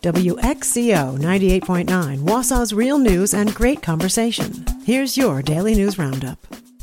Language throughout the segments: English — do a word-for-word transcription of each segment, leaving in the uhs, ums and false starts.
W X C O ninety-eight point nine, Wausau's real news and great conversation. Here's your Daily News Roundup.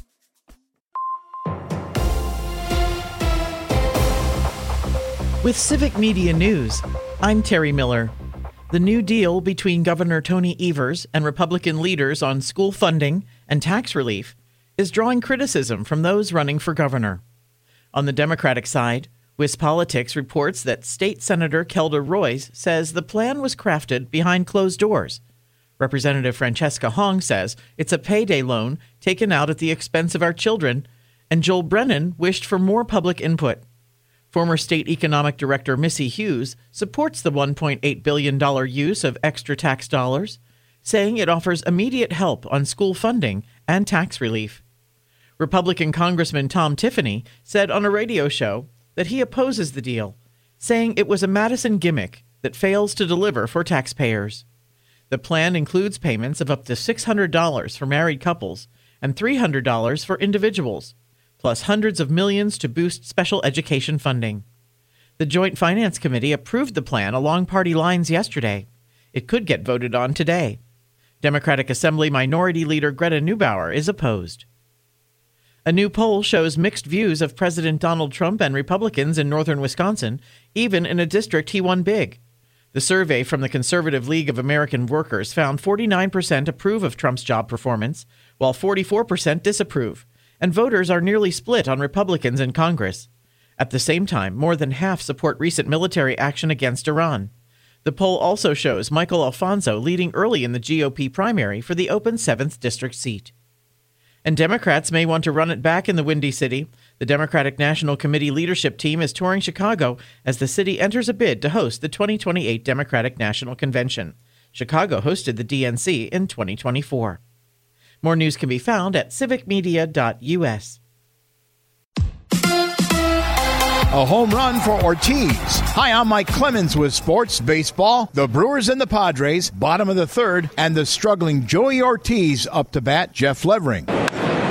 With Civic Media News, I'm Terry Miller. The new deal between Governor Tony Evers and Republican leaders on school funding and tax relief is drawing criticism from those running for governor. On the Democratic side, WisPolitics reports that State Senator Kelda Roys says the plan was crafted behind closed doors. Representative Francesca Hong says it's a payday loan taken out at the expense of our children, and Joel Brennan wished for more public input. Former State Economic Director Missy Hughes supports the one point eight billion dollars use of extra tax dollars, saying it offers immediate help on school funding and tax relief. Republican Congressman Tom Tiffany said on a radio show that he opposes the deal, saying it was a Madison gimmick that fails to deliver for taxpayers. The plan includes payments of up to six hundred dollars for married couples and three hundred dollars for individuals, plus hundreds of millions to boost special education funding. The Joint Finance Committee approved the plan along party lines yesterday. It could get voted on today. Democratic Assembly Minority Leader Greta Neubauer is opposed. A new poll shows mixed views of President Donald Trump and Republicans in northern Wisconsin, even in a district he won big. The survey from the Conservative League of American Workers found forty-nine percent approve of Trump's job performance, while forty-four percent disapprove, and voters are nearly split on Republicans in Congress. At the same time, more than half support recent military action against Iran. The poll also shows Michael Alfonso leading early in the G O P primary for the open seventh District seat. And Democrats may want to run it back in the Windy City. The Democratic National Committee leadership team is touring Chicago as the city enters a bid to host the twenty twenty-eight Democratic National Convention. Chicago hosted the D N C in twenty twenty-four. More news can be found at civic media dot U S. A home run for Ortiz. Hi, I'm Mike Clemens with Sports Baseball. The Brewers and the Padres, bottom of the third, and the struggling Joey Ortiz up to bat, Jeff Levering. Oh,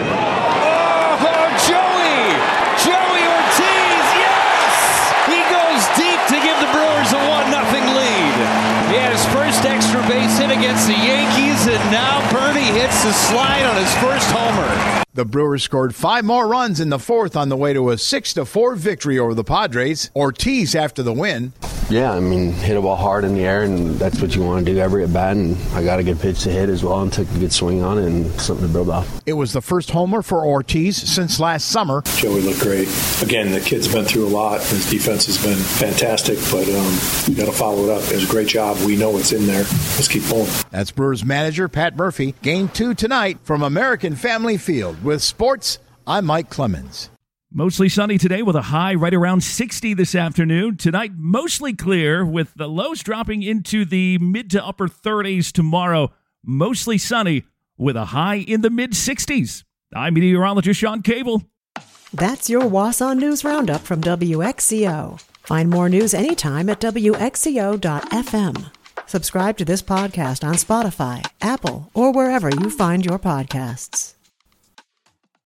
Joey! Joey Ortiz, yes! He goes deep to give the Brewers a one nothing lead. He had his first extra base hit against the Yankees, and now Bernie hits the slide on his first homer. The Brewers scored five more runs in the fourth on the way to a six to four victory over the Padres. Ortiz after the win. Yeah, I mean, hit a ball hard in the air, and that's what you want to do every at bat, and I got a good pitch to hit as well and took a good swing on it and something to build off. It was the first homer for Ortiz since last summer. Joey looked great. Again, the kid's been through a lot. His defense has been fantastic, but um, we got to follow it up. It was a great job. We know it's in there. Let's keep pulling. That's Brewers manager Pat Murphy. Game two tonight from American Family Field. With sports, I'm Mike Clemens. Mostly sunny today with a high right around sixty this afternoon. Tonight, mostly clear with the lows dropping into the mid to upper thirties tomorrow. Mostly sunny with a high in the mid sixties. I'm meteorologist Sean Cable. That's your Wausau News Roundup from W X C O. Find more news anytime at W X C O dot F M. Subscribe to this podcast on Spotify, Apple, or wherever you find your podcasts.